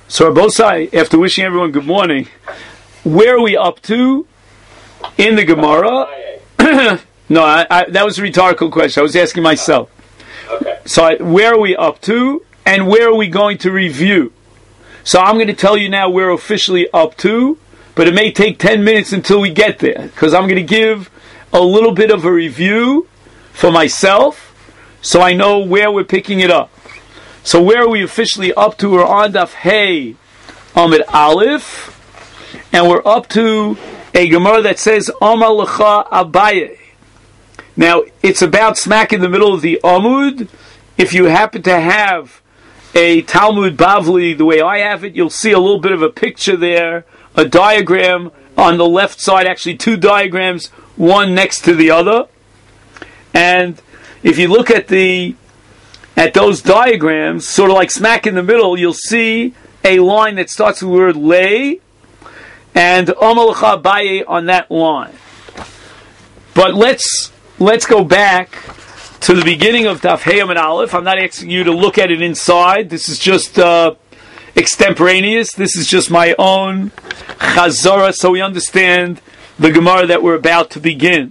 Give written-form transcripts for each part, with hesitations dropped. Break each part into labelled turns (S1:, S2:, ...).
S1: So Rabosai, after wishing everyone good morning, where are we up to in the Gemara? No, that was a rhetorical question. I was asking myself.
S2: Okay.
S1: So where are we up to, and where are we going to review? So I'm going to tell you now where we're officially up to, but it may take 10 minutes until we get there, because I'm going to give a little bit of a review for myself, so I know where we're picking it up. So where are we officially up to? We're on Daf Hey Amid Aleph, and we're up to a Gemara that says Amar Lecha Abaye. Now, it's about smack in the middle of the Amud. If you happen to have a Talmud Bavli the way I have it, you'll see a little bit of a picture there, a diagram on the left side, actually two diagrams, one next to the other. And if you look at those diagrams, sort of like smack in the middle, you'll see a line that starts with the word lay, and Amar Lecha Abaye on that line. But let's go back to the beginning of Daf Hey Amid Aleph. I'm not asking you to look at it inside. This is just extemporaneous. This is just my own chazara, so we understand the Gemara that we're about to begin.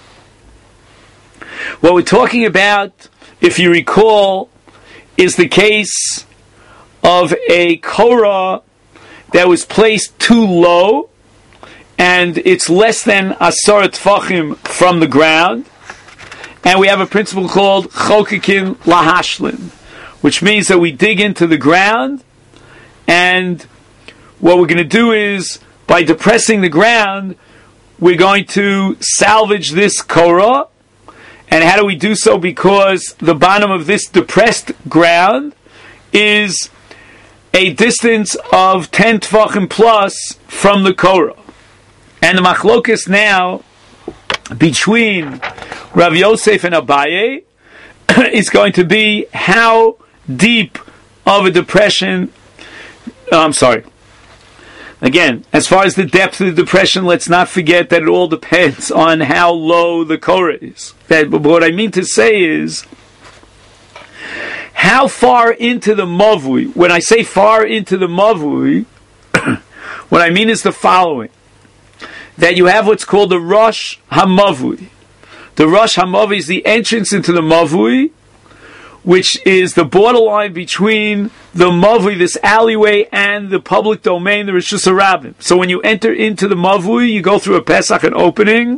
S1: What we're talking about, if you recall, is the case of a korah that was placed too low, and it's less than asar tfachim from the ground. And we have a principle called chokekin lahashlin, which means that we dig into the ground, and what we're going to do is, by depressing the ground, we're going to salvage this korah. And how do we do so? Because the bottom of this depressed ground is a distance of 10 tefachim plus from the korah. And the machlokas now between Rav Yosef and Abaye is going to be how deep of a depression. Again, as far as the depth of the depression, let's not forget that it all depends on how low the korah is. But what I mean to say is, how far into the mavui? When I say far into the mavui, what I mean is the following: that you have what's called the Rosh HaMavui. The Rosh HaMavui is the entrance into the mavui, which is the borderline between the mavui, this alleyway, and the public domain, the Rishus HaRabim. So when you enter into the mavui, you go through a Pesach, an opening,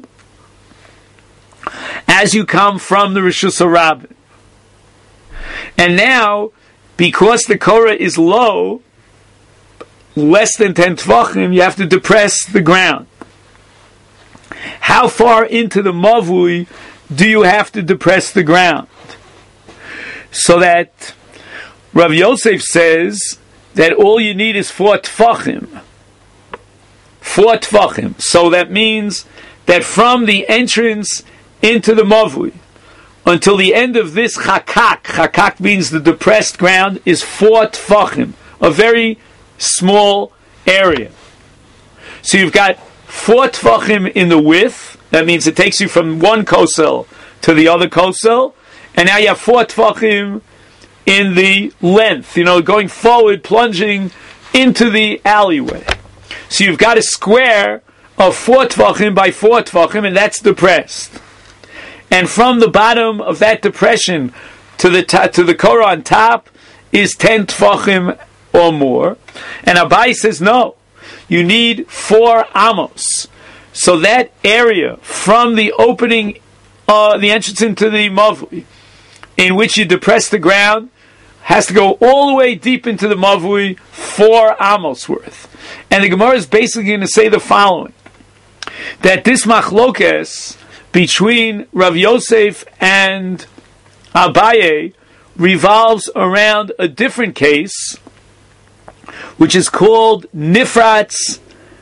S1: as you come from the Rishus HaRabim. And now, because the korah is low, less than 10 tvachim, you have to depress the ground. How far into the mavui do you have to depress the ground? So that Rav Yosef says that all you need is 4 tefachim. 4 tefachim. So that means that from the entrance into the mavui until the end of this chakak means the depressed ground, is 4 tefachim, a very small area. So you've got 4 tefachim in the width. That means it takes you from one kosel to the other kosel. And now you have 4 tefachim in the length, going forward, plunging into the alleyway. So you've got a square of 4 tefachim by 4 tefachim, and that's depressed. And from the bottom of that depression to the korah on top is 10 tefachim or more. And Abai says, no, you need 4 amos. So that area from the opening, the entrance into the mavui, in which you depress the ground, has to go all the way deep into the mavui, 4 amos worth. And the Gemara is basically going to say the following: that this machlokes between Rav Yosef and Abaye revolves around a different case, which is called Nifratz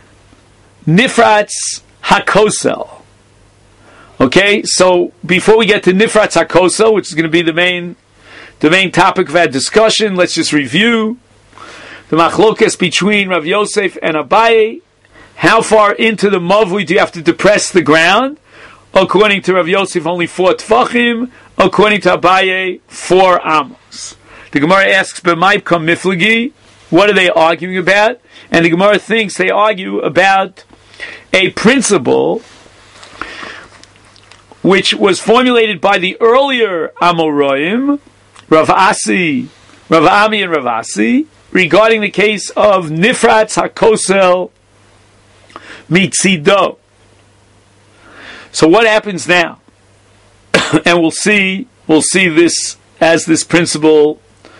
S1: HaKosel. Okay, so before we get to Nifratz HaKosel, which is going to be the main topic of our discussion, let's just review the machlokas between Rav Yosef and Abaye. How far into the mavui do you have to depress the ground? According to Rav Yosef, only 4 tefachim. According to Abaye, 4 amos. The Gemara asks, "B'may kam miflagi?" What are they arguing about? And the Gemara thinks they argue about a principle which was formulated by the earlier Amoraim, Rav Ami and Rav Asi, regarding the case of Nifratz HaKosel Mitzido. So what happens now? And we'll see this as this principle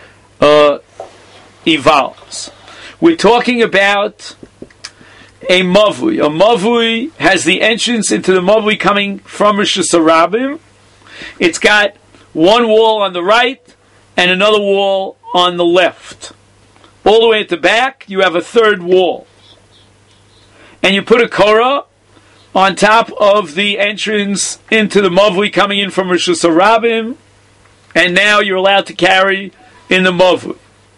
S1: evolves. We're talking about a mavui. A mavui has the entrance into the mavui coming from Rosh Hashanah. It's got one wall on the right and another wall on the left. All the way at the back, you have a third wall. And you put a korah on top of the entrance into the mavui coming in from Rosh Hashanah, and now you're allowed to carry in the mavui.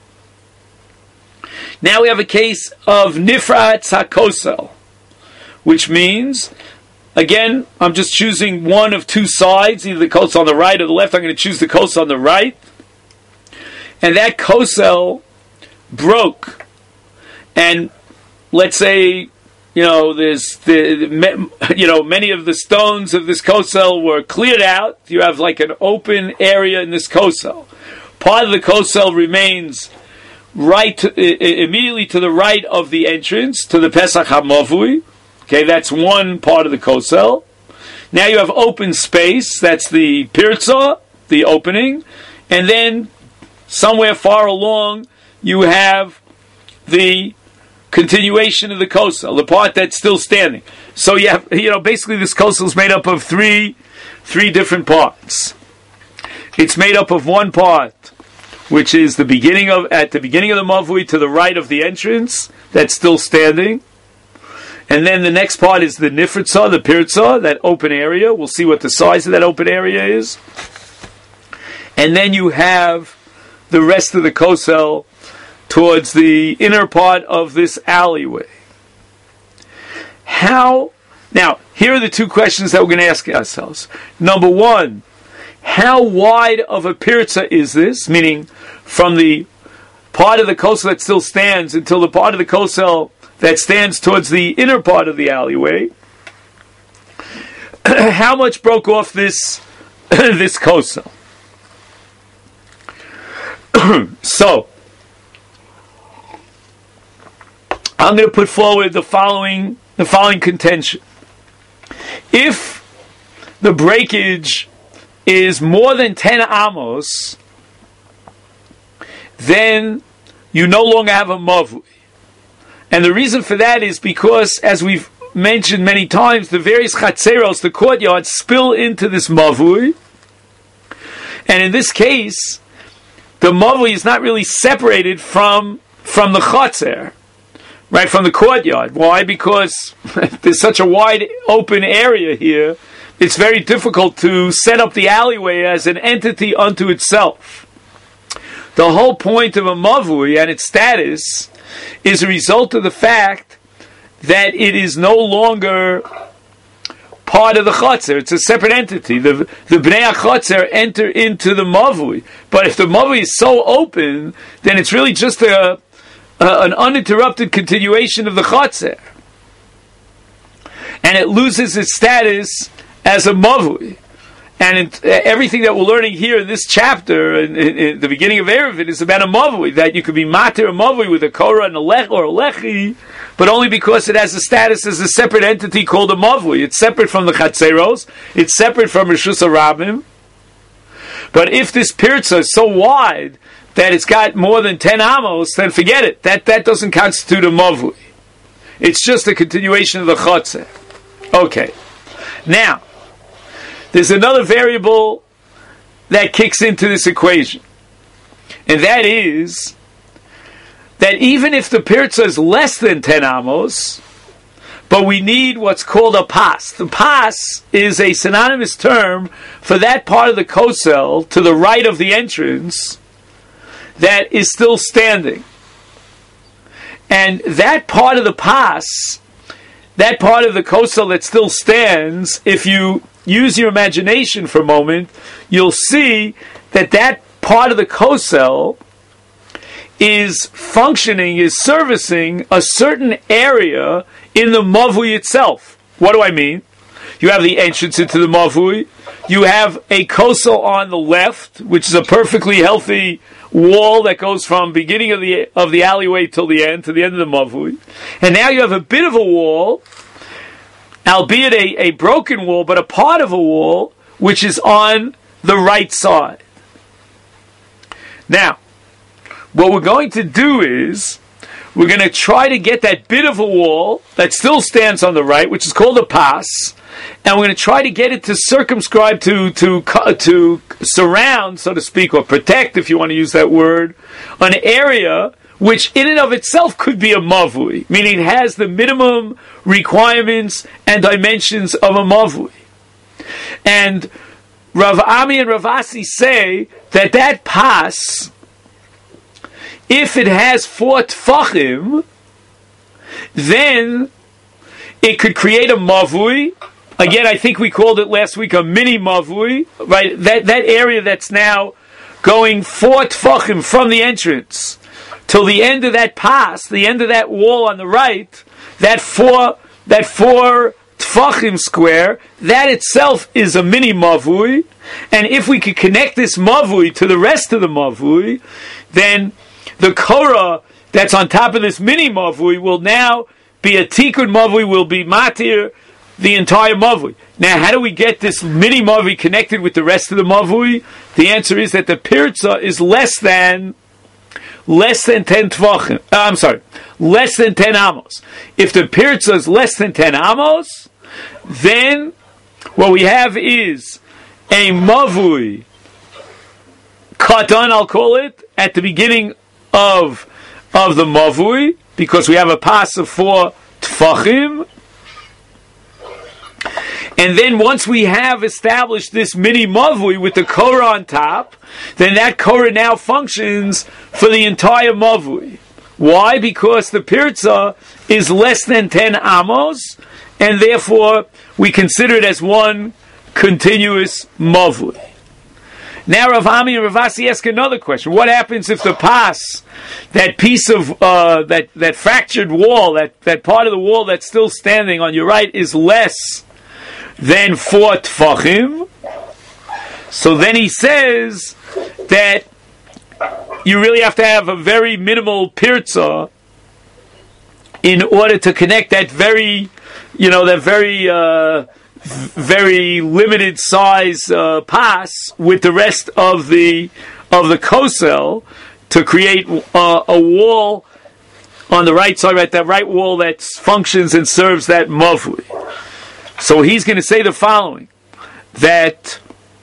S1: Now we have a case of Nifratz HaKosel, which means, again, I'm just choosing one of two sides, either the kosel on the right or the left. I'm going to choose the kosel on the right. And that kosel broke. And let's say, there's many of the stones of this kosel were cleared out. You have like an open area in this kosel. Part of the kosel remains immediately to the right of the entrance to the Pesach HaMavui. Okay, that's one part of the kosel. Now you have open space. That's the pirza, the opening, and then somewhere far along you have the continuation of the kosel, the part that's still standing. So you have, basically this kosel is made up of three different parts. It's made up of one part, which is at the beginning of the mavui to the right of the entrance, that's still standing. And then the next part is the nifritza, the pirza, that open area. We'll see what the size of that open area is. And then you have the rest of the kosel towards the inner part of this alleyway. Now, here are the two questions that we're going to ask ourselves. Number one, how wide of a pirza is this? Meaning, from the part of the kosel that still stands until the part of the kosel that stands towards the inner part of the alleyway. How much broke off this kosel? So, I'm going to put forward the following contention. If the breakage is more than 10 amos, then you no longer have a mavui. And the reason for that is because, as we've mentioned many times, the various chatzeros, the courtyards, spill into this mavui. And in this case, the mavui is not really separated from the chatzer, right, from the courtyard. Why? Because there's such a wide open area here, it's very difficult to set up the alleyway as an entity unto itself. The whole point of a mavui and its status is a result of the fact that it is no longer part of the chotzer. It's a separate entity. The bnei chotzer enter into the mavui. But if the mavui is so open, then it's really just an uninterrupted continuation of the chotzer. And it loses its status as a mavui. And everything that we're learning here in this chapter, in the beginning of Eruvin, is about a mavui, that you could be matir a mavui with a korah and a lech or a lechi, but only because it has a status as a separate entity called a mavui. It's separate from the chatzeros, it's separate from Rishus HaRabim. But if this pirza is so wide that it's got more than 10 amos, then forget it. That doesn't constitute a mavui. It's just a continuation of the chotzer. Okay. Now, there's another variable that kicks into this equation. And that is that even if the pirza is less than 10 amos, but we need what's called a pas. The pas is a synonymous term for that part of the kosel to the right of the entrance that is still standing. And that part of the pas, that part of the kosel that still stands, if you use your imagination for a moment, you'll see that part of the kosel is functioning, is servicing a certain area in the mavui itself. What do I mean? You have the entrance into the mavui. You have a kosel on the left, which is a perfectly healthy wall that goes from beginning of the alleyway till the end, to the end of the mavui. And now you have a bit of a wall, albeit a broken wall, but a part of a wall, which is on the right side. Now, what we're going to do is, we're going to try to get that bit of a wall that still stands on the right, which is called a pas, and we're going to try to get it to circumscribe, to surround, so to speak, or protect, if you want to use that word, an area which in and of itself could be a mavui, meaning it has the minimum requirements and dimensions of a mavui. And Rav Ami and Rav Asi say that pas, if it has 4 tfachim, then it could create a mavui. Again, I think we called it last week a mini mavui, right? That area that's now going 4 tfachim from the entrance till the end of that pas, the end of that wall on the right, that four tfachim square, that itself is a mini mavui. And if we could connect this mavui to the rest of the mavui, then the korah that's on top of this mini mavui will now be a tikkun mavui, will be matir the entire mavui. Now, how do we get this mini mavui connected with the rest of the mavui? The answer is that the pirza is less than 10 tvachim. Less than 10 amos. If the pirza is less than 10 amos, then what we have is a mavui katan, I'll call it, at the beginning of the mavui, because we have a pas of 4 tfachim. And then once we have established this mini mavui with the korah on top, then that korah now functions for the entire mavui. Why? Because the pirza is less than 10 amos, and therefore we consider it as one continuous mavui. Now Rav Ami and Rav Asi ask another question. What happens if the pas, that piece of, that fractured wall, that part of the wall that's still standing on your right, is less than 4 tfachim? So then he says that you really have to have a very minimal pirza in order to connect that very limited size pas with the rest of the kosel to create a wall on the right side, right, that right wall that functions and serves that mavui. So he's going to say the following, that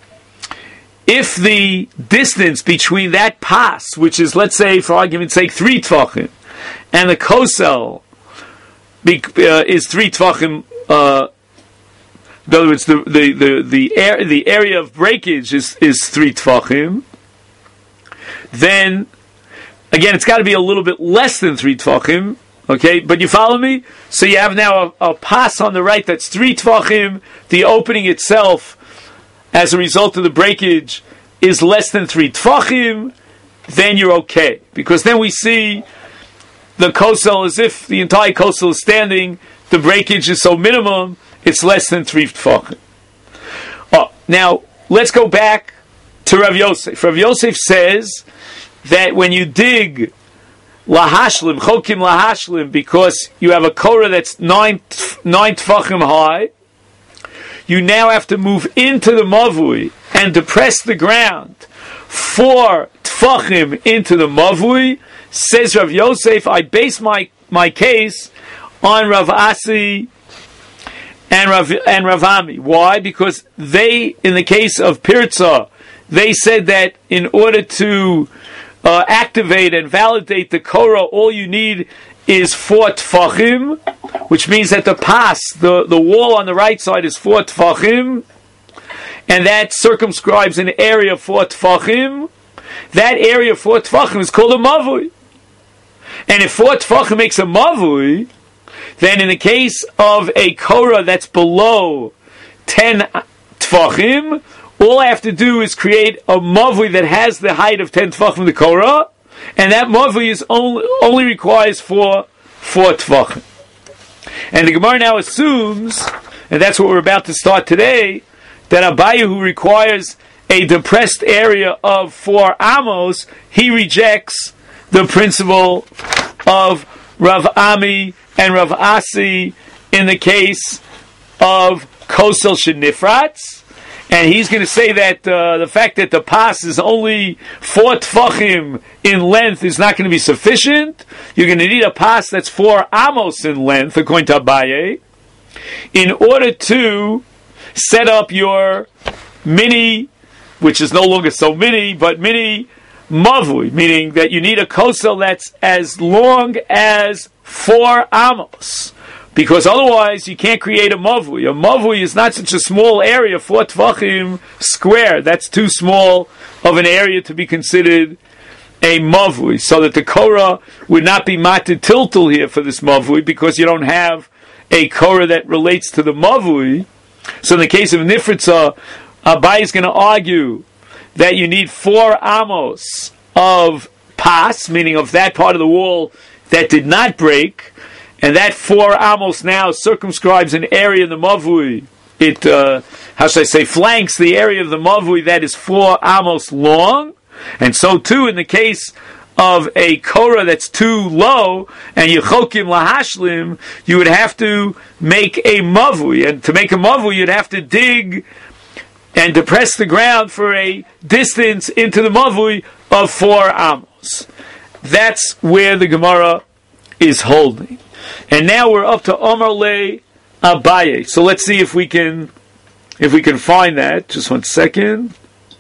S1: if the distance between that pas, which is, let's say, for argument's sake, 3 tvachim, and the kosel is 3 tvachim, in other words, the area of breakage is 3 tvachim, then, again, it's got to be a little bit less than 3 tvachim, okay, but you follow me? So you have now a pas on the right that's 3 tvachim, the opening itself, as a result of the breakage, is less than 3 tvachim, then you're okay. Because then we see the kosel as if the entire kosel is standing, the breakage is so minimum, it's less than 3 tvachim. Now, let's go back to Rav Yosef. Rav Yosef says that when you dig lahashlim, chokim lahashlim, because you have a korah that's 9 tfachim high, you now have to move into the mavui and depress the ground 4 tfachim into the mavui. Says Rav Yosef, I base my case on Rav Asi and Rav Ami. Why? Because they, in the case of pirza, they said that in order to activate and validate the korah, all you need is 4 tfachim, which means that the pas, the wall on the right side, is 4 tfachim, and that circumscribes an area of 4 tfachim. That area of 4 tfachim is called a mavui. And if 4 tfachim makes a mavui, then in the case of a korah that's below 10 tfachim, all I have to do is create a mavui that has the height of 10 tfachim the korah, and that mavui is only requires four tvachim. And the Gemara now assumes, and that's what we're about to start today, that Abaye, who requires a depressed area of 4 amos, he rejects the principle of Rav Ami and Rav Asi in the case of Kosel Shenifratz. And he's going to say that the fact that the pas is only 4 tfachim in length is not going to be sufficient. You're going to need a pas that's 4 amos in length, according to Abaye, in order to set up your mini, which is no longer so mini, but mini mavui, meaning that you need a kosel that's as long as 4 amos. Because otherwise you can't create a mavui. A mavui is not such a small area, 4 tvachim square. That's too small of an area to be considered a mavui. So that the korah would not be matid tiltul here for this mavui, because you don't have a korah that relates to the mavui. So in the case of nifritza, Abaye is going to argue that you need 4 amos of pas, meaning of that part of the wall that did not break. And that 4 amos now circumscribes an area in the mavui. It, flanks the area of the mavui that is 4 amos long. And so too, in the case of a korah that's too low, and yechokim lahashlim, you would have to make a mavui. And to make a mavui, you'd have to dig and depress the ground for a distance into the mavui of 4 amos. That's where the Gemara is holding. And now we're up to Omar Le Abaye. So let's see if we can find that. Just 1 second.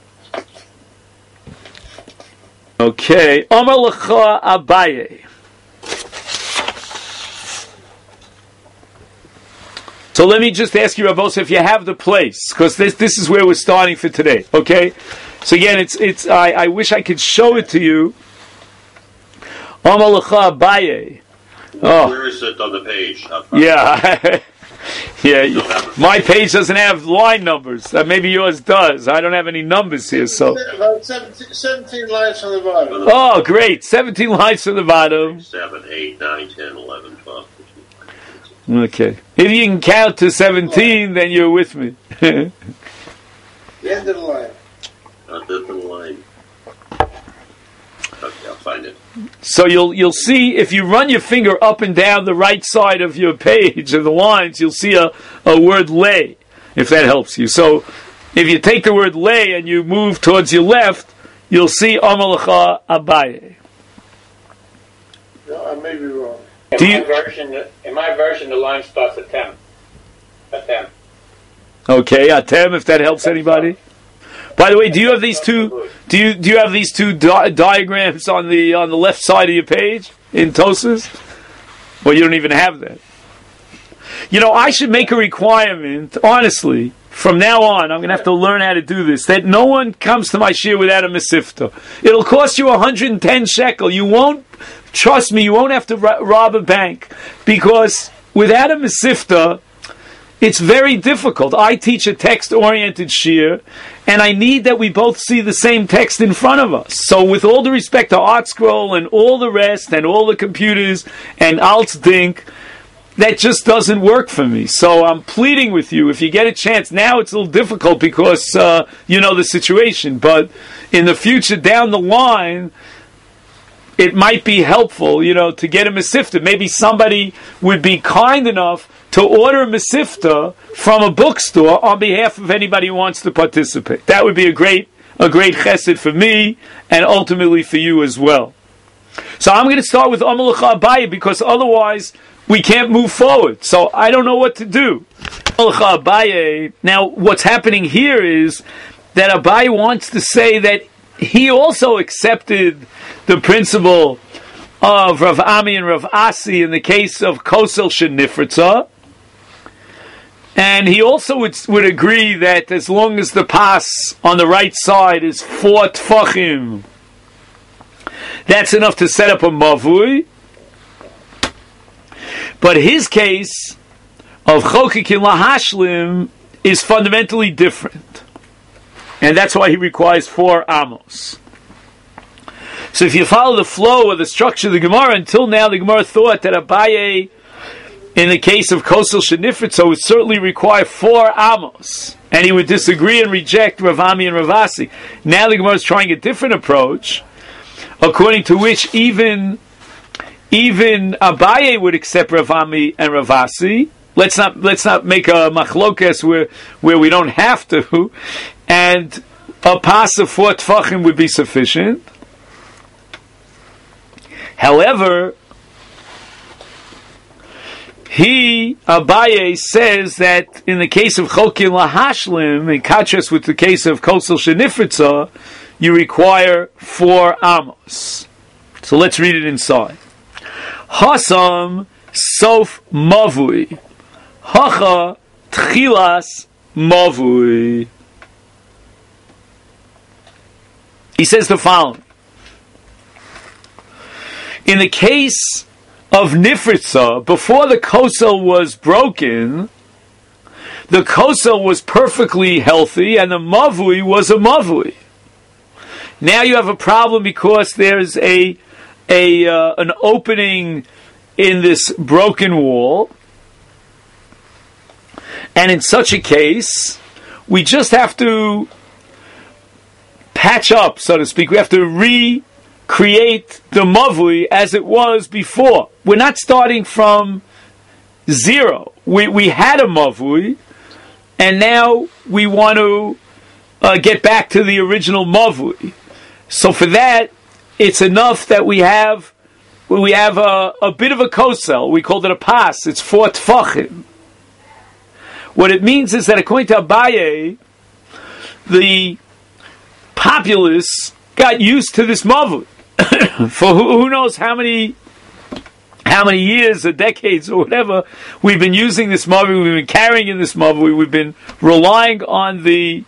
S1: Okay, Omar Lecha Abaye. So let me just ask you, Rabos, if you have the place, because this is where we're starting for today. Okay, so again, it's I wish I could show it to you. Omar Lecha Abaye. Oh.
S2: Where is it on the page?
S1: Yeah, yeah. My page doesn't have line numbers. Maybe yours does. I don't have any numbers here. So
S3: about 17 lines on the bottom.
S1: Oh, great! 17 lines from the bottom.
S2: 7, 8, 9, 10, 11, 12.
S1: Okay. If you can count to 17, then you're with me.
S3: The end of the line.
S2: Not the line. Okay, I'll find it.
S1: So you'll see, if you run your finger up and down the right side of your page of the lines, you'll see a word lay, if that helps you. So if you take the word lay and you move towards your left, you'll see Omar Lecha Abaye.
S3: No, I may be wrong.
S4: In my version, the line starts at 10.
S1: Okay, Atem, if that helps anybody. By the way, do you have these two? Do you have these two diagrams on the left side of your page in Tosas? Well, you don't even have that. You know, I should make a requirement, honestly. From now on, I'm going to have to learn how to do this. That no one comes to my shir without a mesifta. It'll cost you 110 shekel. You won't, trust me, you won't have to rob a bank, because without a mesifta, it's very difficult. I teach a text-oriented shir, and I need that we both see the same text in front of us. So with all due respect to ArtScroll and all the rest, and all the computers, and AltDink, that just doesn't work for me. So I'm pleading with you, if you get a chance, now it's a little difficult because you know the situation, but in the future, down the line, it might be helpful, to get a mesifta. Maybe somebody would be kind enough to order a mesifta from a bookstore on behalf of anybody who wants to participate. That would be a great chesed for me, and ultimately for you as well. So I'm going to start with Omar Lecha Abaye, because otherwise we can't move forward. So I don't know what to do. Omar Lecha Abaye. Now what's happening here is that Abaye wants to say that he also accepted the principle of Rav Ami and Rav Asi in the case of Kosel Shenifritza. And he also would agree that as long as the pas on the right side is 4 tfachim, that's enough to set up a mavui. But his case of chokikin lahashlim is fundamentally different. And that's why he requires 4 amos. So if you follow the flow of the structure of the Gemara, until now the Gemara thought that Abaye, in the case of Kosel Shenifritzo, would certainly require 4 amos, and he would disagree and reject Rav Ami and Rav Asi. Now the Gemara is trying a different approach, according to which even Abaye would accept Rav Ami and Rav Asi. Let's not make a machlokes where we don't have to, and a pas of 4 tfachim would be sufficient. However, Abaye says that in the case of Chokin Lahashlim, in contrast with the case of Kosel Shenifritza, you require 4 amos. So let's read it inside. Hasam Sof Mavui Hacha Tchilas Mavui. He says the following. In the case of Nifritza, before the kosel was broken, the kosel was perfectly healthy and the mavui was a mavui. Now you have a problem because there's an opening in this broken wall, and in such a case, we just have to patch up, so to speak. We have to recreate the mavui as it was before. We're not starting from zero. We had a mavui, and now we want to get back to the original mavui. So for that, it's enough that we have a bit of a kosel. We called it a pas. It's 4 tfachim. What it means is that according to Abaye, the populace got used to this mavui for who knows how many years or decades or whatever. We've been using this mavui. We've been carrying in this mavui. We've been relying on the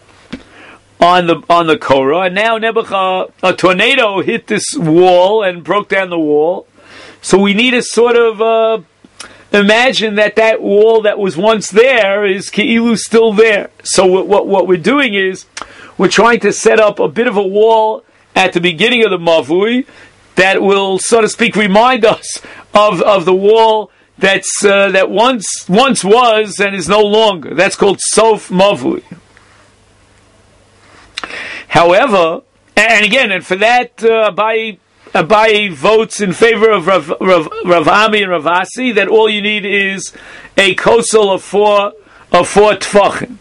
S1: Korah, and now a tornado hit this wall and broke down the wall. So we need to sort of imagine that wall that was once there is Ke'ilu still there. So what we're doing is we're trying to set up a bit of a wall at the beginning of the Mavui that will, so to speak, remind us of the wall that once was and is no longer. That's called Sof Mavui. However, and for that, Abaye votes in favor of Rav Ami and Rav Asi that all you need is a kosel of 4 tfachim,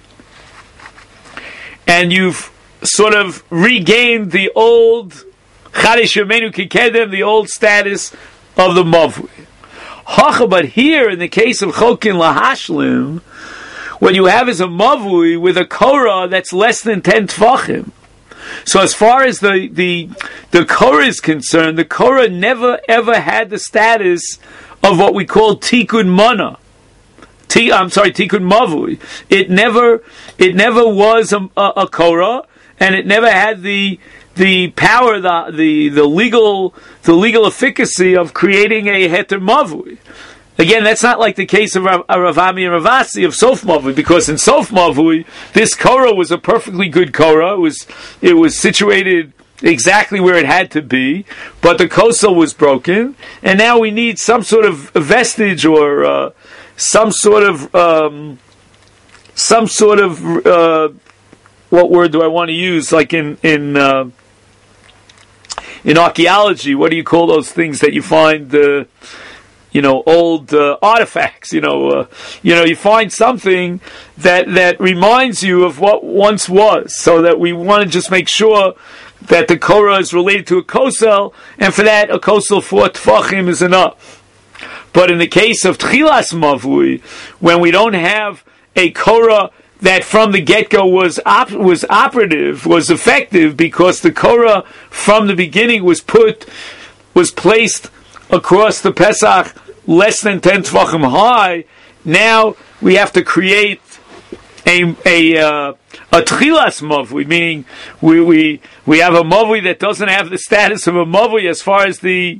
S1: and you've sort of regained the old Chadish Yemenu Kikedem, the old status of the mavui. But here, in the case of Chokin Lahashlim, what you have is a mavui with a korah that's less than 10 tfachim. So as far as the korah is concerned, the korah never ever had the status of what we call tikkun mana. Tikkun mavui. It never was a korah, and it never had the power, the legal efficacy of creating a heter mavui. Again, that's not like the case of Rav Ami and Rav Asi of Sof Mavui, because in Sof Mavui, this Korah was a perfectly good Korah. It was situated exactly where it had to be, but the kosel was broken, and now we need some sort of vestige or some sort of what word do I want to use? Like in archaeology, what do you call those things that you find? Old artifacts. You find something that reminds you of what once was, so that we want to just make sure that the korah is related to a kosel, and for that a kosel 4 tfachim is enough. But in the case of tchilas mavui, when we don't have a korah that from the get-go was operative, was effective, because the korah from the beginning was placed across the Pesach less than 10 tefachim high, now we have to create a tchilas mavui, meaning we have a mavui that doesn't have the status of a mavui as far as the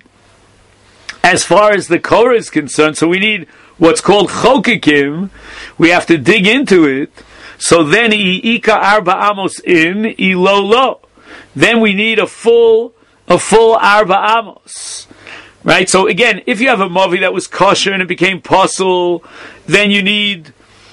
S1: korah is concerned. So we need what's called chokikim. We have to dig into it. So then ika arba amos in ilo lo. Then we need a full a full Arba Amos. Right? So again, if you have a mavi that was kosher and it became pasul, then you need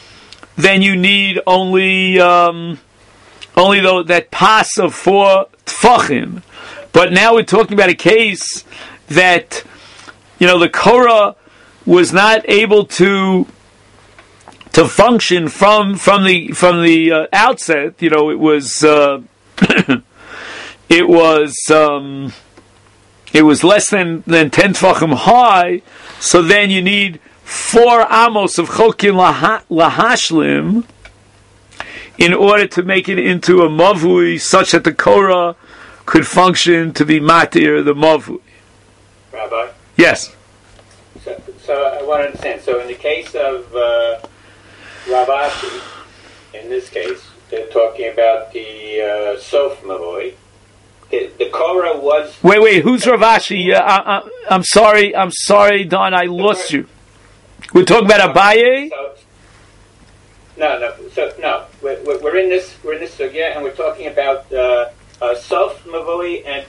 S1: only though that pas of 4 tfachim. But now we're talking about a case that, the Korah was not able to function from the outset. It was it was less than 10 tefachim high. So then you need 4 amos of chokin lahashlim in order to make it into a mavui such that the Korah could function to be matir the mavui.
S4: Rabbi?
S1: Yes.
S4: So I want to understand. So in the case of Rav Ashi, in this case, they're talking about the Sof Mavoi. The Korah was...
S1: Wait, who's Rav Ashi? I'm sorry, Don, I lost you. We're talking about Abaye?
S4: No. We're in this sugya, and we're talking about Sof Mavoi and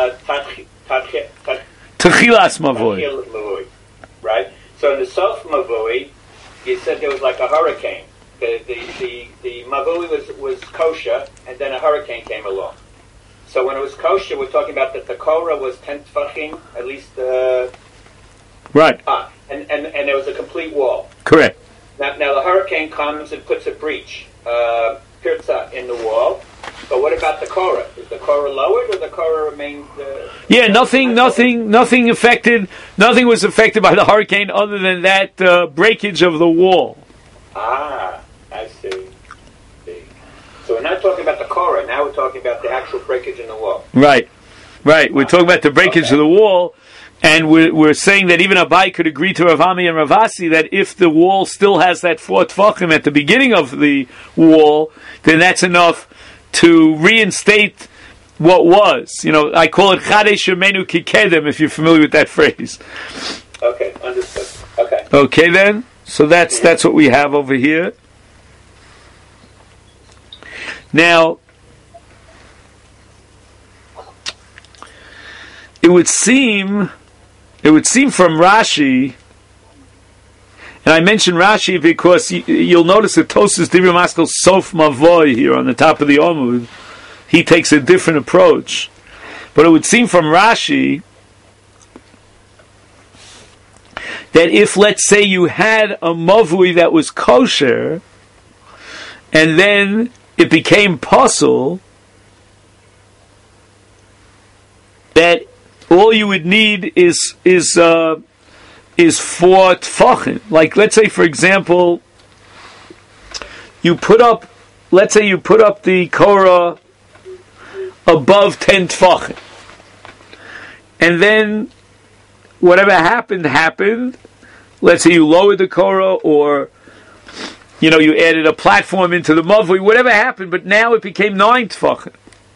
S1: Techilas Mavoi.
S4: Right? So in the Sof Mavoi, you said there was like a hurricane. The Mavoi was kosher, and then a hurricane came along. So when it was kosher, we're talking about that the Korah was 10 tefachim, at least.
S1: Right.
S4: And there was a complete wall.
S1: Correct.
S4: Now the hurricane comes and puts a breach, pirza, in the wall. But what about the Korah? Is the Korah lowered, or the Korah remained?
S1: Yeah, nothing affected. Nothing was affected by the hurricane other than that breakage of the wall.
S4: I see. So we're not talking about the Korah. Now we're talking about the actual breakage in the wall.
S1: Right. We're talking about the breakage of the wall, and we're saying that even Abai could agree to Rav Ami and Rav Asi that if the wall still has that 4 tefachim at the beginning of the wall, then that's enough to reinstate what was. I call it Chadesh Yemenu Kikedem, if you're familiar with that phrase.
S4: Okay, understood.
S1: Okay then. So that's what we have over here. Now, it would seem from Rashi, and I mention Rashi because you'll notice that Tosas Divrei Maskil Sof Mavoi here on the top of the Omud, he takes a different approach. But it would seem from Rashi that if, let's say, you had a Mavui that was kosher, and then it became pasul, that all you would need is 4 tefachim. Like, let's say, for example, you put up the Korah above 10 tefachim, and then whatever happened. Let's say you lowered the Korah, or you added a platform into the mavui, whatever happened, but now it became 9 tefachim.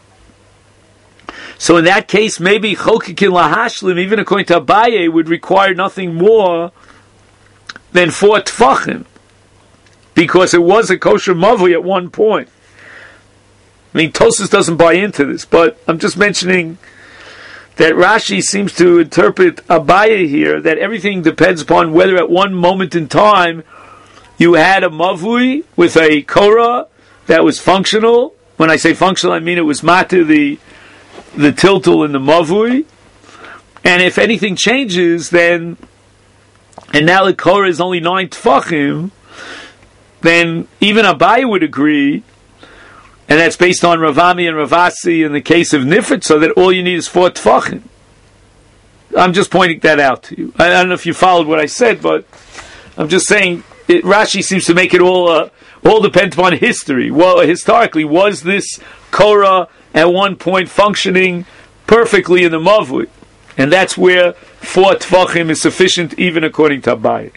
S1: So in that case, maybe chokikin lahashlim, even according to Abaye, would require nothing more than 4 tefachim, because it was a kosher mavui at one point. I mean, Tosas doesn't buy into this, but I'm just mentioning that Rashi seems to interpret Abaye here, that everything depends upon whether at one moment in time you had a mavui with a Korah that was functional. When I say functional, I mean it was matir the tiltul in the mavui. And if anything changes, and now the Korah is only 9 tefachim, then even Abaye would agree, and that's based on Rav Ami and Rav Asi in the case of Nifrit, so that all you need is 4 tefachim. I'm just pointing that out to you. I don't know if you followed what I said, but I'm just saying, Rashi seems to make it all depends upon history. Well, historically, was this Korah at one point functioning perfectly in the Mavui? And that's where 4 tefachim is sufficient, even according to Abaye.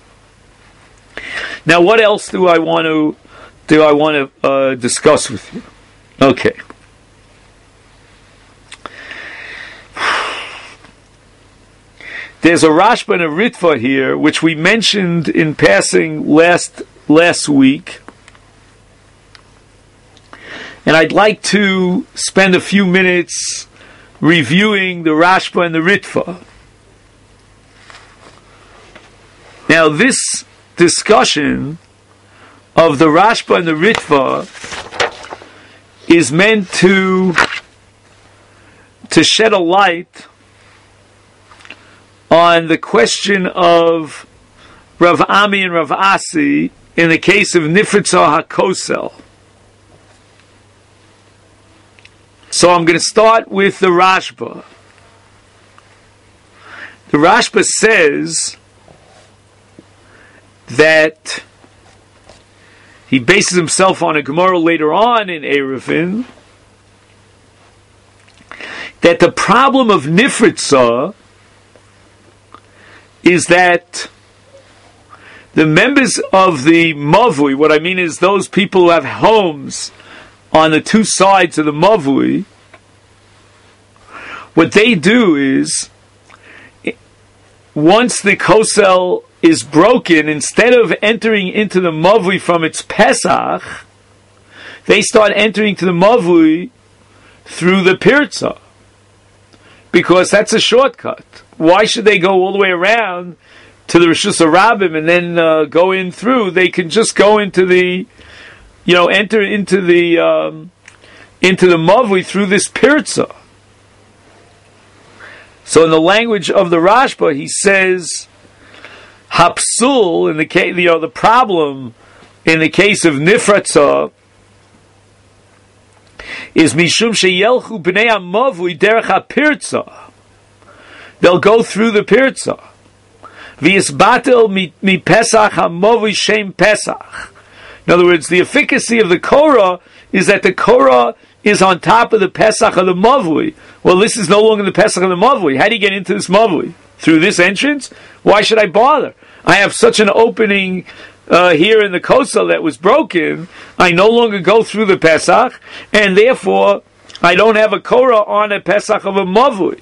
S1: Now, what else do I want to discuss with you? Okay. There's a Rashba and a Ritva here, which we mentioned in passing last week. And I'd like to spend a few minutes reviewing the Rashba and the Ritva. Now this discussion of the Rashba and the Ritva is meant to shed a light on the question of Rav Ami and Rav Asi in the case of Nifritzah HaKosel. So I'm going to start with the Rashba. The Rashba says that he bases himself on a Gemara later on in Eruvin, that the problem of Nifritzah is that the members of the Mavui, what I mean is those people who have homes on the two sides of the Mavui, what they do is, once the Kosel is broken, instead of entering into the Mavui from its Pesach, they start entering to the Mavui through the Pirza, because that's a shortcut. Why should they go all the way around to the Rishus HaRabim and then go in through? They can just go into the, enter into the Mavui through this Pirza. So in the language of the Rashba, he says, Hapsul, in the case, the problem in the case of Nifritzah is Mishum Sheyelchu B'nei HaMavui Derech HaPirza. They'll go through the Pirza. V'yisbatel mi Pesach HaMavui Shem Pesach. In other words, the efficacy of the Korah is that the Korah is on top of the Pesach of the Mavui. Well, this is no longer the Pesach of the Mavui. How do you get into this Mavui? Through this entrance? Why should I bother? I have such an opening here in the Kosel that was broken. I no longer go through the Pesach, and therefore I don't have a Korah on a Pesach of a Mavui.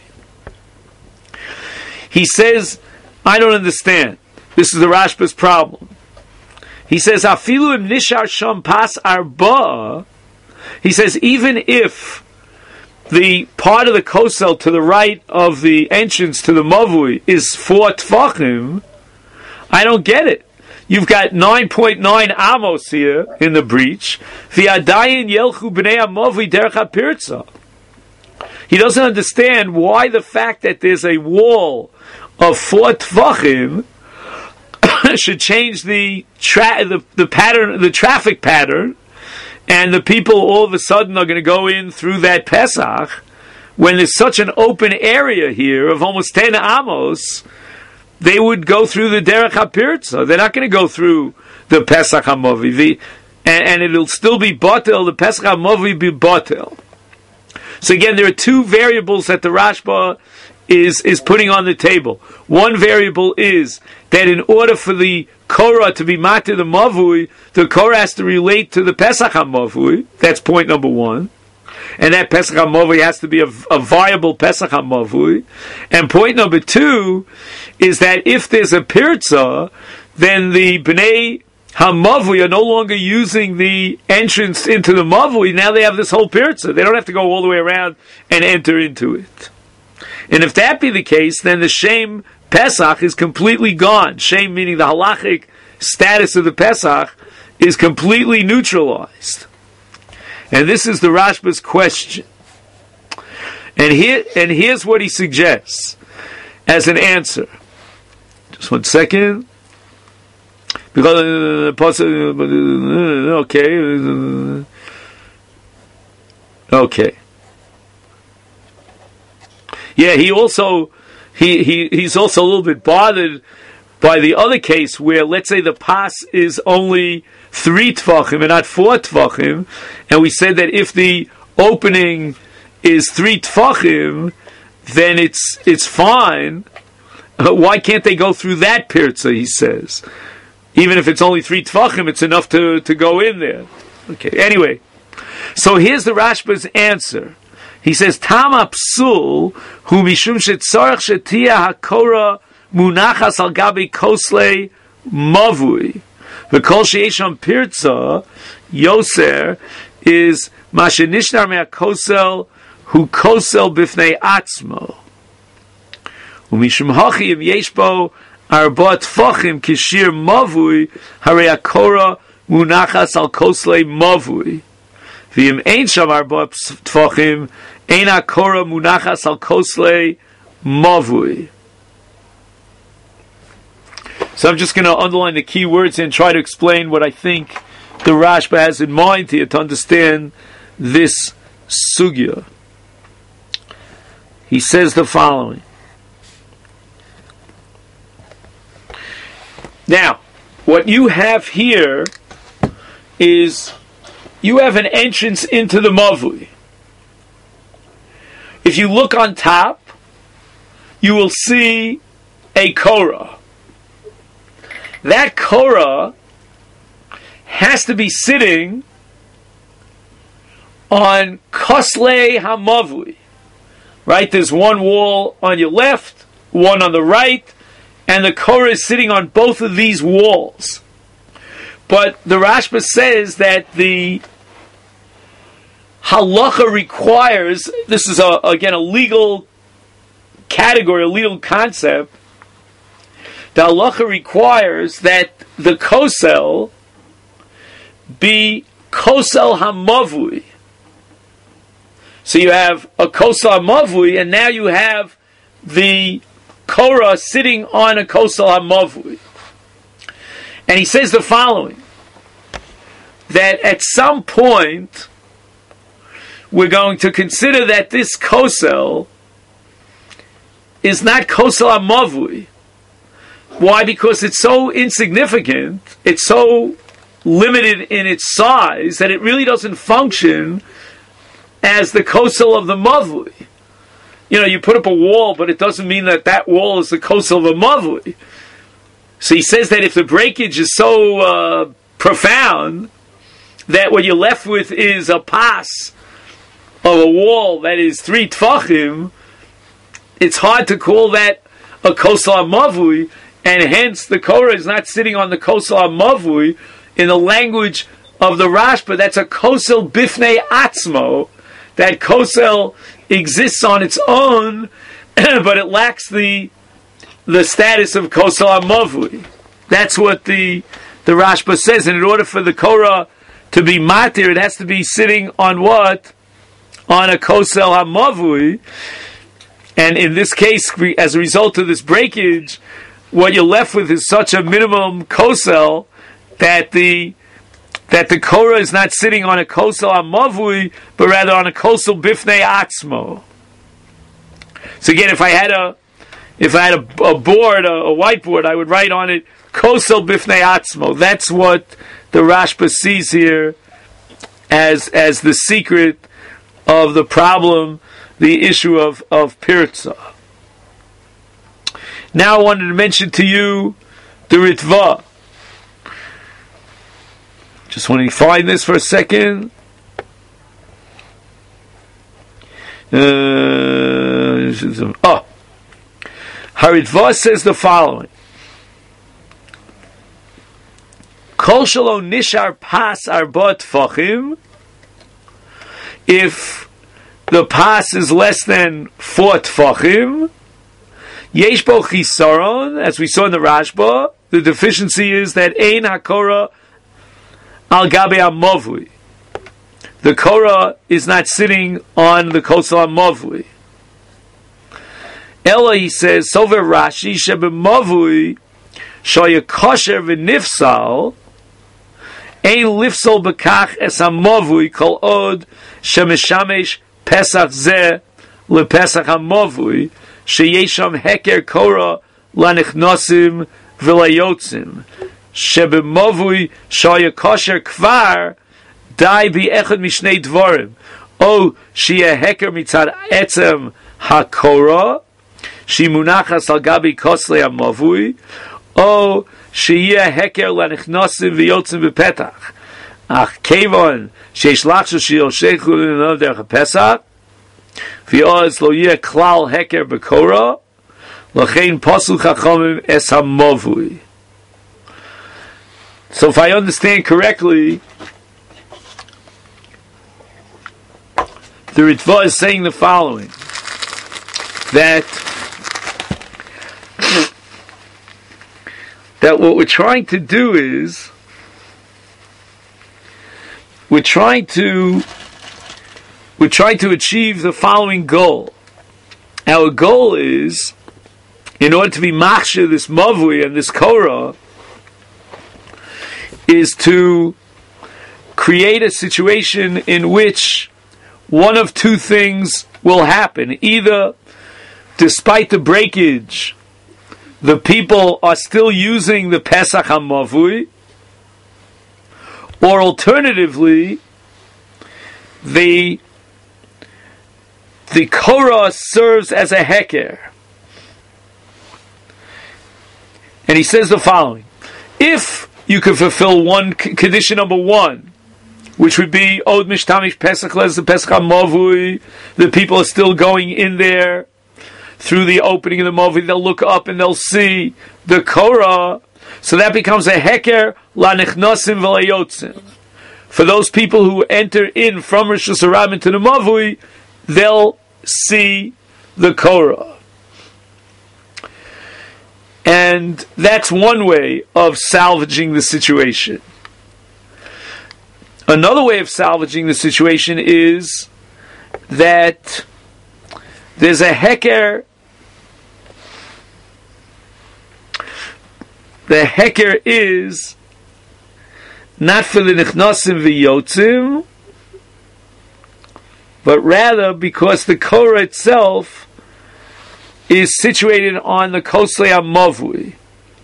S1: He says, I don't understand. This is the Rashba's problem. He says, Afilu im nishar sham pas arba. He says, even if the part of the Kosel to the right of the entrance to the Mavui is 4 Tvachim, I don't get it. You've got 9.9 amos here in the breach. V'adayin yelchu b'nei Mavui derech HaPirza. He doesn't understand why the fact that there's a wall of 4 Tvachim should change the pattern, the traffic pattern, and the people all of a sudden are going to go in through that Pesach, when there's such an open area here of almost 10 amos, they would go through the Derech HaPirza. They're not going to go through the Pesach HaMavi. And it'll still be Batel, the Pesach HaMavi be Batel. So again, there are two variables that the Rashba is putting on the table. One variable is that in order for the Korah to be matir the Mavui, the Korah has to relate to the Pesach HaMavui. That's point number one. And that Pesach HaMavui has to be a viable Pesach HaMavui. And point number two is that if there's a Pirza, then the Bnei HaMavui are no longer using the entrance into the Mavui. Now they have this whole Pirza. They don't have to go all the way around and enter into it. And if that be the case, then the Shem Pesach is completely gone. Shem meaning the halachic status of the Pesach is completely neutralized. And this is the Rashba's question. And here's what he suggests as an answer. Just 1 second. Because okay. Yeah, he's also a little bit bothered by the other case where, let's say, the pas is only 3 tvachim and not 4 tvachim, and we said that if the opening is 3 tvachim, then it's fine. Why can't they go through that pirza? He says, even if it's only 3 tvachim, it's enough to go in there. Okay. Anyway, so here's the Rashba's answer. He says, Tama psul hu mishum shetzarech shetia hakora munachas al gabi kosle mavui. V'kol she'esham pirza yoser is mashenishnar me'akosel hu kosel bifnei atzmo. Umishum hachi im yesh bo arba tfachim kishir mavui harei akora munachas al kosle mavui. V'im ein sham arba tfachim ein akora munachas al kosle mavui. So I'm just going to underline the key words and try to explain what I think the Rashba has in mind here to understand this sugya. He says the following. Now, what you have here is you have an entrance into the Mavui. If you look on top, you will see a Korah. That Korah has to be sitting on Kosle HaMavui. Right? There's one wall on your left, one on the right, and the Korah is sitting on both of these walls. But the Rashba says that the halacha requires, this is again a legal category, a legal concept, the halacha requires that the kosel be kosel hamavui. So you have a kosel hamavui, and now you have the Korah sitting on a kosel hamavui. And he says the following, that at some point we're going to consider that this kosel is not kosel hamavui. Why? Because it's so insignificant, it's so limited in its size that it really doesn't function as the kosel of the mavui. You know, you put up a wall, but it doesn't mean that that wall is the kosel of a mavui. So he says that if the breakage is so profound that what you're left with is a pas of a wall that is 3 tfachim, it's hard to call that a kosel mavui, and hence the Korah is not sitting on the kosel mavui. In the language of the Rashba, that's a kosel bifnei atzmo. That kosel exists on its own, but it lacks the status of kosel mavui. That's what the Rashba says. And in order for the Korah to be matir, it has to be sitting on what? On a kosel hamavui. And in this case, as a result of this breakage, what you're left with is such a minimum kosel that the Korah is not sitting on a kosel hamavui, but rather on a kosel bifnei atzmo. So again, if I had a board, a whiteboard, I would write on it kosel bifnei atzmo. That's what the Rashba sees here as the secret of the problem, the issue of Pirza. Now I wanted to mention to you the Ritva. Just want to find this for a second. Haritva says the following. Kol shelo nishar pas arba tfachim. If the pas is less than 4 tfachim, yesh bo chisaron, as we saw in the Rashba, the deficiency is that ein hakora al gabe hamavui. The Korah is not sitting on the kosel hamavui. Ella, he says, sover Rashi shebemavui shoya kosher v'nifsal ein lifsal bekach es hamavui kol od shemeshamesh pesach zeh lepesach hamavui sheyesham heker Korah lanichnosim v'layotzim shebemavui shoya kosher kvar dai bi echad mishnei dvorim o sheyeh heker mitzad etzem hakorah she munachas al gabi kosle hamavui o sheyeh heker lanichnosim v'yotzim v'petach ach kevon sheish lachshu sheyosheichu l'nov derech pesach v'yoz lo yeh klal heker b'korah l'chein posul chachamim es hamavui. So if I understand correctly, the Ritva is saying the following, that what we're trying to do is we're trying to achieve the following goal. Our goal is, in order to be machshir this mavui and this korah, is to create a situation in which one of two things will happen. Either, despite the breakage, the people are still using the Pesach HaMavui, or alternatively, the korah serves as a heker. And he says the following: if you could fulfill one condition number one, which would be Od Mishtamish Pesach Les the Pesach HaMavui, the people are still going in there through the opening of the Mavui, they'll look up and they'll see the korah, so that becomes a heker la nichnasim v'layotzim. For those people who enter in from Rosh Hashanah into the Mavui, they'll see the korah. And that's one way of salvaging the situation. Another way of salvaging the situation is that there's a heker. The heker is not for the nichnasim v'yotzim, but rather because the korah itself is situated on the Koslei HaMavui.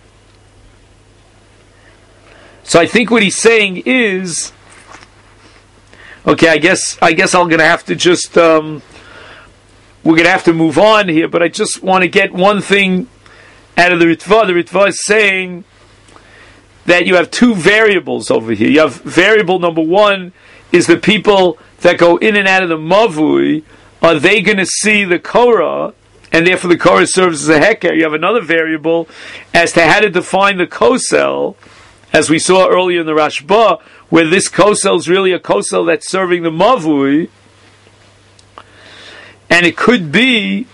S1: So I think what he's saying is, okay, I guess I'm going to have to just we're going to have to move on here, but I just want to get one thing out of the Ritva. The Ritva is saying that you have two variables over here. You have variable number one is the people that go in and out of the Mavui. Are they going to see the korah, and therefore the korah serves as a heker? You have another variable as to how to define the kosel, as we saw earlier in the Rashba, where this kosel is really a kosel that's serving the Mavui. And it could be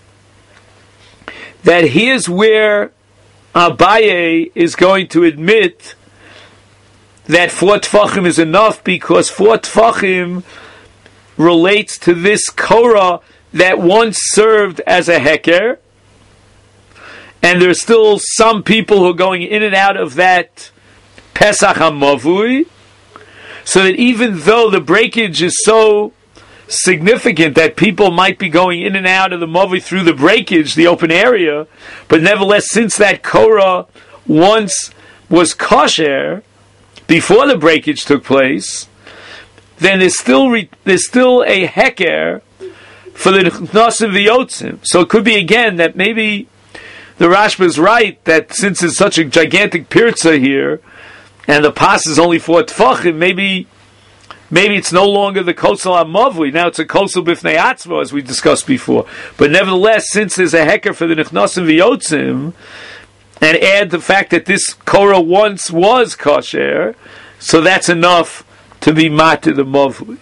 S1: that here's where Abaye is going to admit that 4 tfachim is enough, because 4 tfachim relates to this korah that once served as a heker, and there's still some people who are going in and out of that Pesach HaMavui, so that even though the breakage is so significant that people might be going in and out of the Mavui through the breakage, the open area, but nevertheless, since that korah once was kosher before the breakage took place, then there's still a heker for the Nichnasim v'Yotzim. So it could be again that maybe the Rashba is right, that since it's such a gigantic pirza here, and the pas is only 4 tfachim, maybe it's no longer the kosel HaMavui, now it's a kosel b'fnei atzmo, as we discussed before. But nevertheless, since there's a heker for the Nichnasim v'Yotzim, and add the fact that this korah once was kosher, so that's enough to be matir the Mavui.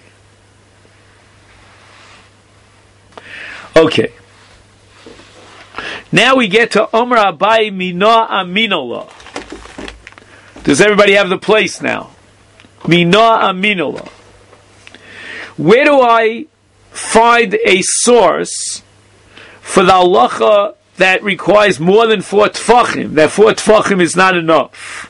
S1: Okay. Now we get to Omer Abaye Mina Aminola. Does everybody have the place now? Mina Aminola. Where do I find a source for the halacha that requires more than 4 tfachim? That 4 tfachim is not enough.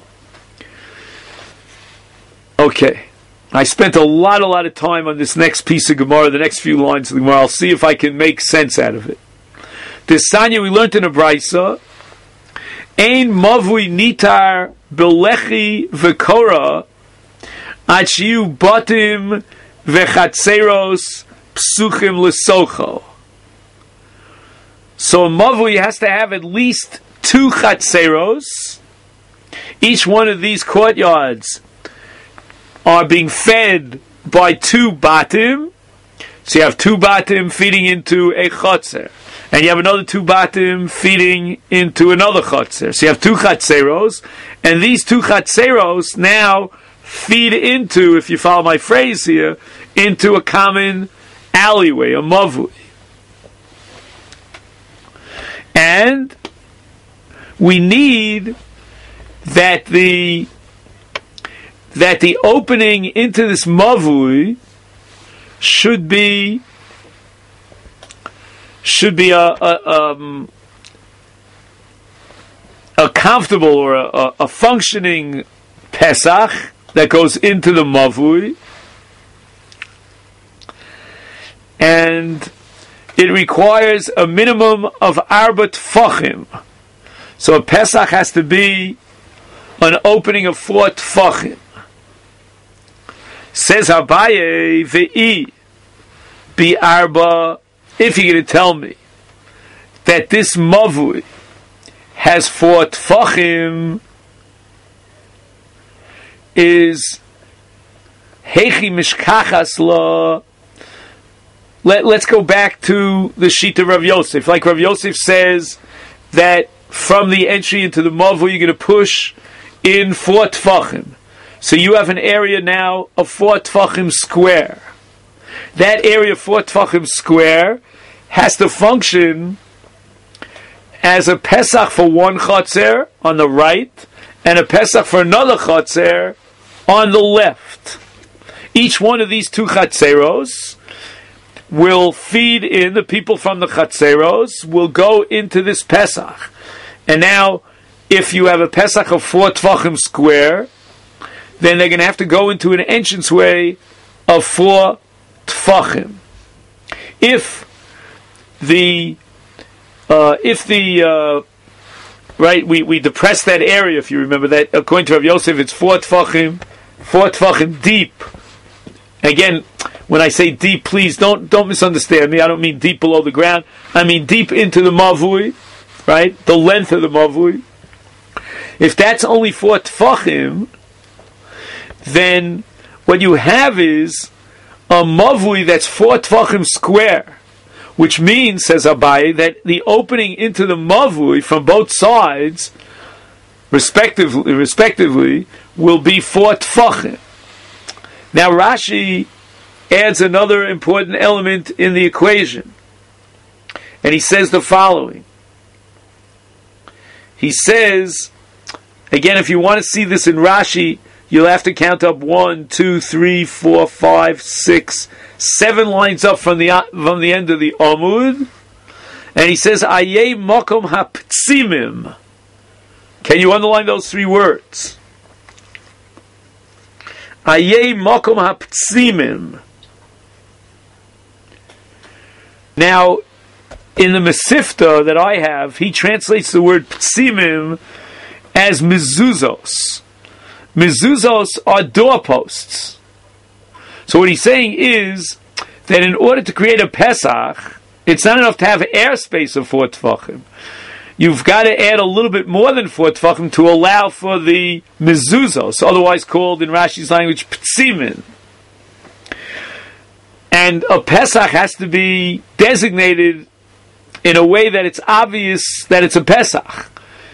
S1: Okay. I spent a lot of time on this next piece of Gemara, the next few lines of the Gemara. I'll see if I can make sense out of it. This Sanya we learned in a Brisa, Ein mavui nitar belechi v'kora achiu batim v'chatzeros psuchim l'socho. So a mavui has to have at least 2 chatzeros. Each one of these courtyards are being fed by 2 batim. So you have 2 batim feeding into a chatzer, and you have another 2 batim feeding into another chatzer. So you have 2 chatzeros, and these 2 chatzeros now feed into, if you follow my phrase here, into a common alleyway, a mavui. And we need that the opening into this mavui should be a comfortable or a functioning Pesach that goes into the mavui, and it requires a minimum of arba tfachim. So a Pesach has to be an opening of 4 tfachim. Says Abaye ve'i bi arba. If you're going to tell me that this mavui has 4 tfachim, is heichi mishkachas la. Let's go back to the sheet of Rav Yosef. Like Rav Yosef says that from the entry into the mavui you're going to push in 4 tfachim. So you have an area now of 4 tfachim square. That area 4 tfachim square has to function as a Pesach for one chotzer on the right and a Pesach for another chotzer on the left. Each one of these 2 chatzeros will feed in, the people from the chatzeros will go into this Pesach. And now, if you have a Pesach of 4 tfachim square, then they're going to have to go into an entranceway of 4 tfachim. If the we depress that area, if you remember that, according to Rav Yosef, it's 4 tfachim deep. Again, when I say deep, please don't misunderstand me. I don't mean deep below the ground. I mean deep into the mavui, right? The length of the mavui. If that's only 4 tfachim, then what you have is a mavui that's 4 tfachim square, which means, says Abaye, that the opening into the mavui from both sides, respectively, will be 4 tfachim. Now Rashi adds another important element in the equation, and he says the following. He says, again, if you want to see this in Rashi, you'll have to count up 1, 2, 3, 4, 5, 6, 7 lines up from the end of the Amud, and he says, Ayei Mokom HaPtsimim. Can you underline those 3 words? Ayei Mokom HaPtsimim. Now, in the Mesifta that I have, he translates the word Ptsimim as mezuzos. Mezuzos are doorposts. So what he's saying is that in order to create a Pesach, it's not enough to have airspace of 4 tfachim. You've got to add a little bit more than 4 tfachim to allow for the mezuzos, otherwise called in Rashi's language ptzimin. And a Pesach has to be designated in a way that it's obvious that it's a Pesach.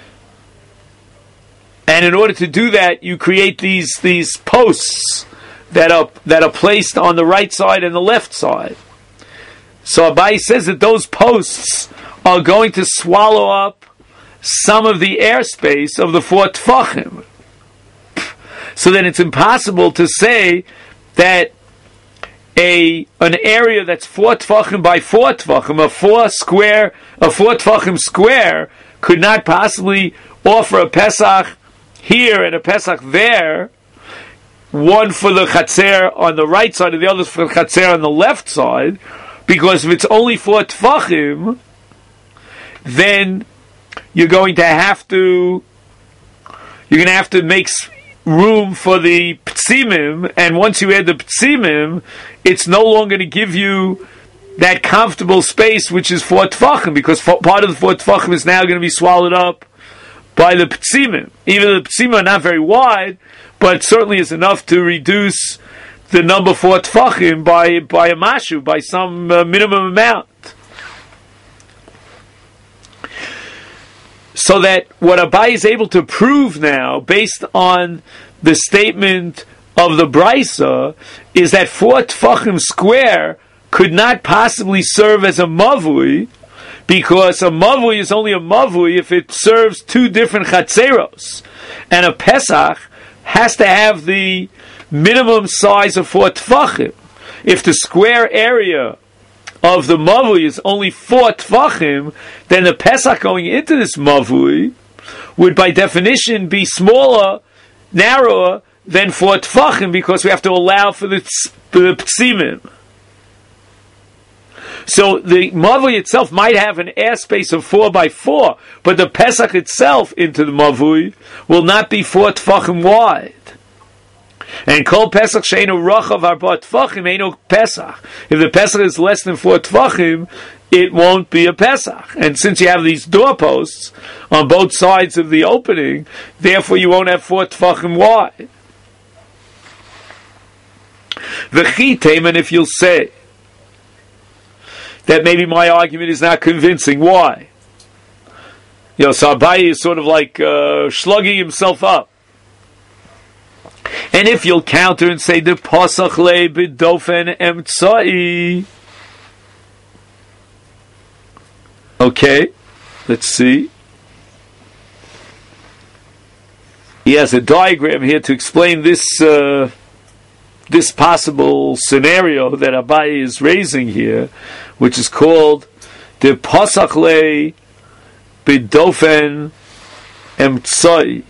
S1: And in order to do that, you create these posts that are placed on the right side and the left side. So Abaye says that those posts are going to swallow up some of the airspace of the 4 tfachim. So then it's impossible to say that an area that's 4 tfachim by 4 tfachim, a 4 tfachim square, could not possibly offer a Pesach here and a Pesach there, one for the Chatzer on the right side and the other for the Chatzer on the left side, because if it's only 4 tfachim, then you're going to have to make room for the ptsimim, and once you add the ptsimim, it's no longer going to give you that comfortable space which is 4 tfachim, because part of the 4 tfachim is now going to be swallowed up by the ptsimim. Even though the ptsimim are not very wide, but it certainly is enough to reduce the number 4 tfachim by a mashu, by some minimum amount. So that what Abaye is able to prove now, based on the statement of the Brisa, is that 4 tfachim square could not possibly serve as a mavui, because a mavui is only a mavui if it serves two different chatzeros. And a Pesach has to have the minimum size of 4 tfachim. If the square area of the mavui is only 4 tfachim, then the Pesach going into this mavui would by definition be smaller, narrower than 4 tfachim, because we have to allow for the psimim. So the mavui itself might have an airspace of 4 by 4, but the Pesach itself into the mavui will not be 4 tfachim wide. And kol Pesach she'einu rachav arba tfachim einu Pesach. If the Pesach is less than 4 tfachim, it won't be a Pesach. And since you have these doorposts on both sides of the opening, therefore you won't have 4 tfachim wide. V'chitem, and if you'll say that maybe my argument is not convincing, why? So Abaye is sort of like slugging himself up. And if you'll counter and say the pasach le b'dofen emtzai, okay, let's see. He has a diagram here to explain this this possible scenario that Abaye is raising here, which is called the pasach le b'dofen emtzai.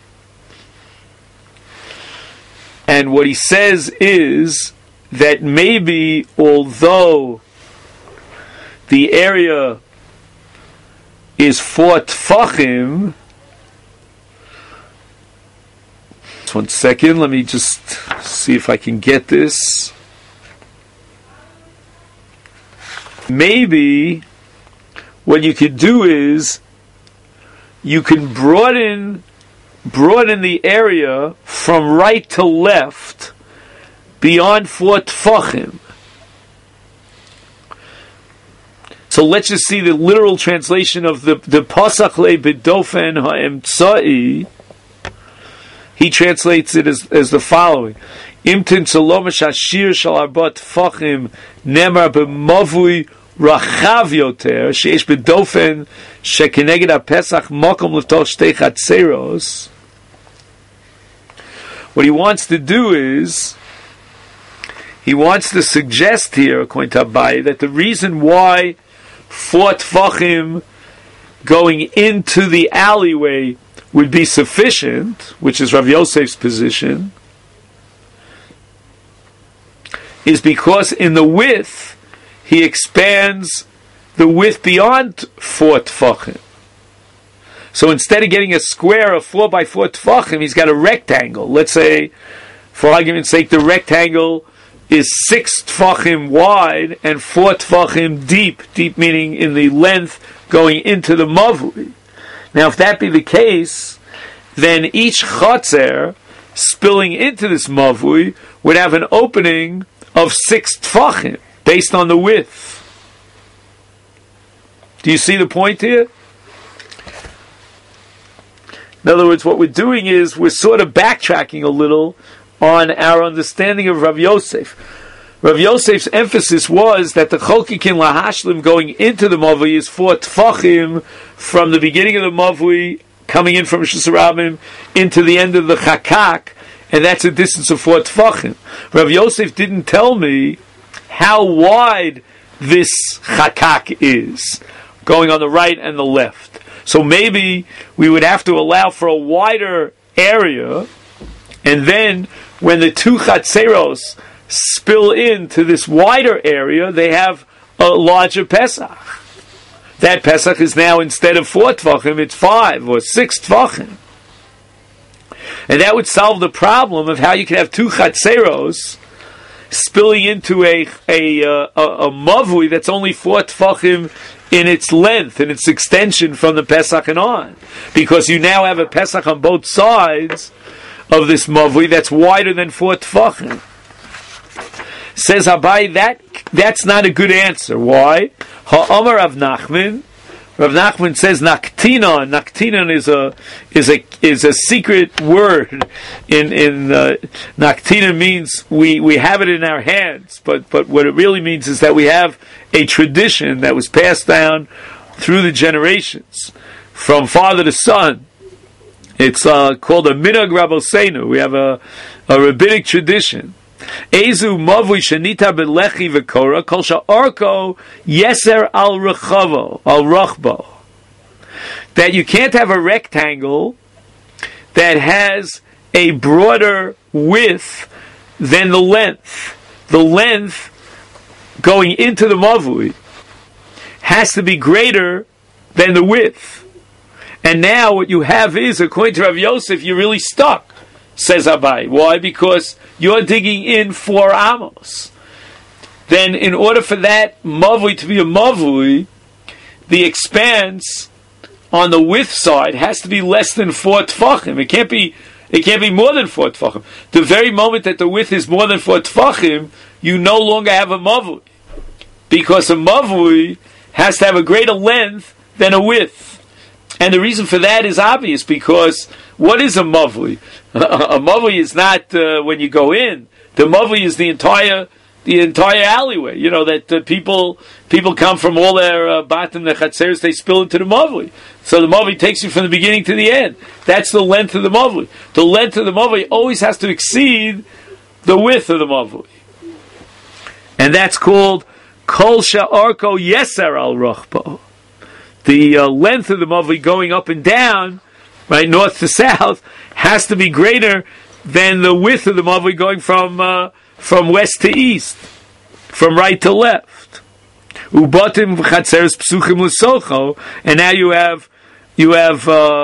S1: And what he says is that maybe although the area is 4 tfachim, just 1 second, let me just see if I can get this. Maybe what you could do is you can broaden the area from right to left beyond 4 tfachim. So let's just see the literal translation of the pasach le b'dofen ha'emtzai. He translates it as the following: Imtin salomash hashir shal arba tfachim nemar b'mavui rachav yoter sheyesh b'dofen shekeneged ha'pesach makom l'toch shtei chatzeros. What he wants to do is, he wants to suggest here, according to Abaye, that the reason why 4 tfachim going into the alleyway would be sufficient, which is Rav Yosef's position, is because in the width, he expands the width beyond 4 tfachim. So instead of getting a square of 4 by 4 tfachim, he's got a rectangle. Let's say, for argument's sake, the rectangle is 6 tfachim wide and 4 tfachim deep. Deep meaning in the length going into the mavui. Now, if that be the case, then each chatzer spilling into this mavui would have an opening of 6 tfachim based on the width. Do you see the point here? In other words, what we're doing is we're sort of backtracking a little on our understanding of Rav Yosef. Rav Yosef's emphasis was that the chokikin lahashlim going into the mavui is 4 tfachim from the beginning of the mavui, coming in from Rishus Harabim, into the end of the chakak, and that's a distance of 4 tfachim. Rav Yosef didn't tell me how wide this chakak is, going on the right and the left. So maybe we would have to allow for a wider area, and then when the 2 chatzeros spill into this wider area, they have a larger Pesach. That Pesach is now, instead of 4 tfachim, it's 5 or 6 tfachim. And that would solve the problem of how you can have 2 chatzeros spilling into a mavui that's only 4 tfachim in its length and its extension from the Pesach and on, because you now have a Pesach on both sides of this mavui that's wider than 4 tfachim. Says Abaye, that's not a good answer. Why? Ha'amar Rav Nachman. Rav Nachman says naktina naktinan is a secret word. In naktinan means we have it in our hands, but what it really means is that we have a tradition that was passed down through the generations, from father to son. It's called a minhag rabosenu. We have a rabbinic tradition. Ezu mavui shenita belechi v'kora kol sha'arko yeser al rachbo. That you can't have a rectangle that has a broader width than the length. The length going into the mavui has to be greater than the width. And now what you have is, according to Rav Yosef, you're really stuck, says Abai. Why? Because you're digging in 4 amos. Then in order for that mavui to be a mavui, the expanse on the width side has to be less than 4 tfachim. It can't be more than 4 tfachim. The very moment that the width is more than 4 tfachim, you no longer have a mavui. Because a mavui has to have a greater length than a width. And the reason for that is obvious, because what is a mavui? A mavui is not when you go in. The mavui is the entire alleyway. You know that people come from all their batim, the chatzeres, they spill into the mavui. So the mavui takes you from the beginning to the end. That's the length of the mavui. The length of the mavui always has to exceed the width of the mavui, and that's called kol sha'arko yeser al rachbo. The length of the mavui going up and down, right, north to south, has to be greater than the width of the mavui going from west to east, from right to left. Ubatim v'chatzeres psuchim l'socho, and now you have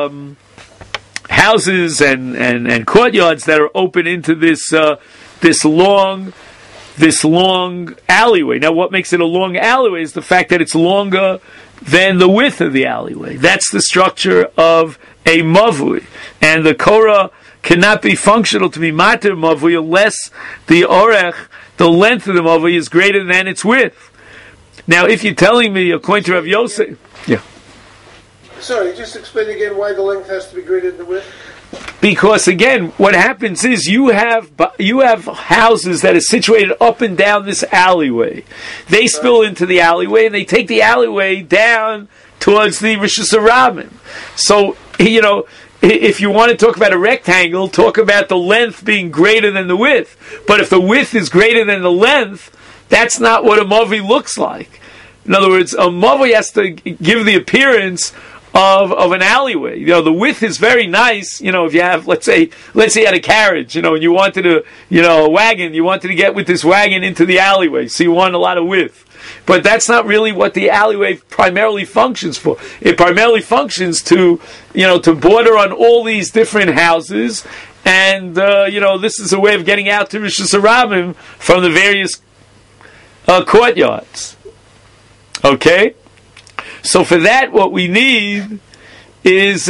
S1: houses and courtyards that are open into this long alleyway. Now, what makes it a long alleyway is the fact that it's longer than the width of the alleyway. That's the structure of a mavui. And the Korah cannot be functional to be matir mavui unless the orech, the length of the mavui, is greater than its width. Now, if you're telling me, according to Rav Yosef... Yeah.
S3: Sorry, just explain again why the length has to be greater than the width.
S1: Because again, what happens is you have houses that are situated up and down this alleyway. They spill into the alleyway and they take the alleyway down towards the Rishus Harabim. So, if you want to talk about a rectangle, talk about the length being greater than the width. But if the width is greater than the length, that's not what a mavui looks like. In other words, a mavui has to give the appearance of an alleyway. The width is very nice. If you have, let's say you had a carriage, and you wanted to, a wagon, you wanted to get with this wagon into the alleyway, so you want a lot of width. But that's not really what the alleyway primarily functions for. It primarily functions to border on all these different houses, and this is a way of getting out to Rishus Harabim from the various courtyards. Okay. So for that, what we need is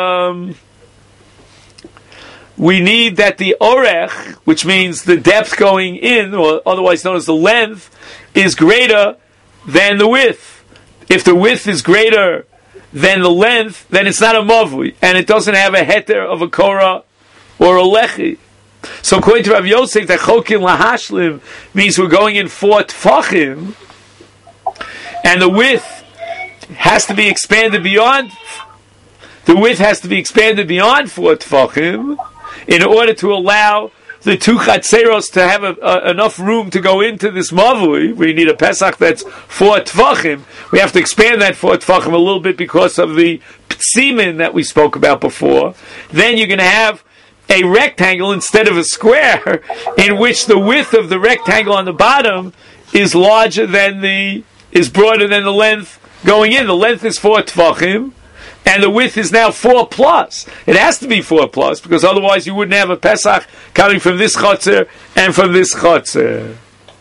S1: we need that the orech, which means the depth going in, or otherwise known as the length, is greater than the width. If the width is greater than the length, then it's not a mavui, and it doesn't have a heter of a korah or a lechi. So according to Rav Yosef, that chokim lahashlim means we're going in 4 tfachim, and the width has to be expanded beyond. The width has to be expanded beyond 4 tfachim in order to allow the 2 chatzeros to have enough room to go into this mavui. We need a pesach that's 4 tfachim. We have to expand that 4 tfachim a little bit because of the psimin that we spoke about before. Then you're going to have a rectangle instead of a square, in which the width of the rectangle on the bottom is broader than the length going in. The length is 4 tfachim, and the width is now 4 plus. It has to be 4 plus, because otherwise you wouldn't have a Pesach coming from this chotzer and from this chotzer.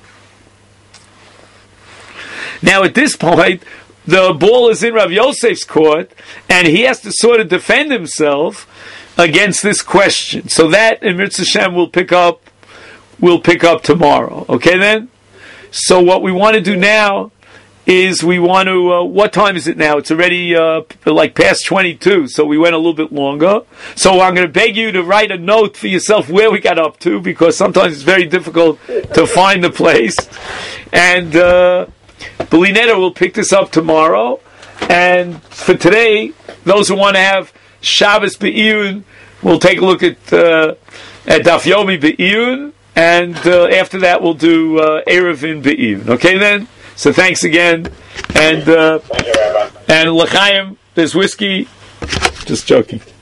S1: Now at this point, the ball is in Rav Yosef's court, and he has to sort of defend himself against this question. So that, in Mitzvah Shem, we'll pick up tomorrow. Okay then? So what we want to do now is we want to, what time is it now? It's already like past 22, so we went a little bit longer. So I'm going to beg you to write a note for yourself where we got up to, because sometimes it's very difficult to find the place. And Belinetta will pick this up tomorrow. And for today, those who want to have Shabbos Be'iyun, we'll take a look at Daf Yomi Be'iyun, and after that we'll do Erevin Be'iyun. Okay then? So thanks again, and
S4: Thank you, Rabbi.
S1: and L'chaim, there's whiskey. Just joking.